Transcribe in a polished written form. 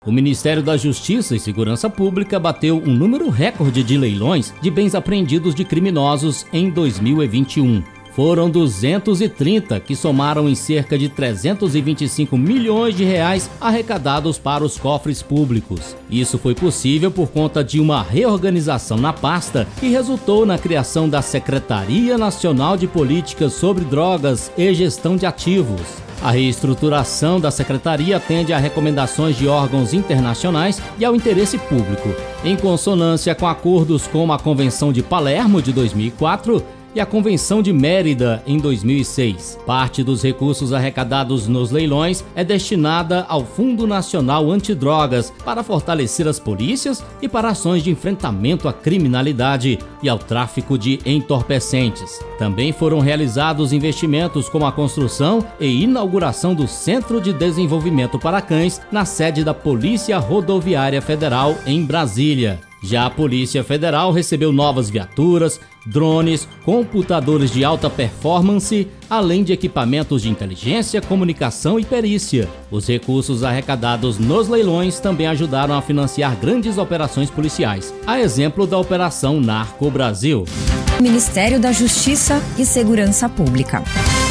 O Ministério da Justiça e Segurança Pública bateu um número recorde de leilões de bens apreendidos de criminosos em 2021. Foram 230 que somaram em cerca de 325 milhões de reais arrecadados para os cofres públicos. Isso foi possível por conta de uma reorganização na pasta que resultou na criação da Secretaria Nacional de Políticas sobre Drogas e Gestão de Ativos. A reestruturação da secretaria atende a recomendações de órgãos internacionais e ao interesse público, em consonância com acordos como a Convenção de Palermo de 2004 e a Convenção de Mérida em 2006. Parte dos recursos arrecadados nos leilões é destinada ao Fundo Nacional Antidrogas para fortalecer as polícias e para ações de enfrentamento à criminalidade e ao tráfico de entorpecentes. Também foram realizados investimentos como a construção e inauguração do Centro de Desenvolvimento para Cães na sede da Polícia Rodoviária Federal em Brasília. Já a Polícia Federal recebeu novas viaturas, drones, computadores de alta performance, além de equipamentos de inteligência, comunicação e perícia. Os recursos arrecadados nos leilões também ajudaram a financiar grandes operações policiais, a exemplo da Operação Narco Brasil. Ministério da Justiça e Segurança Pública.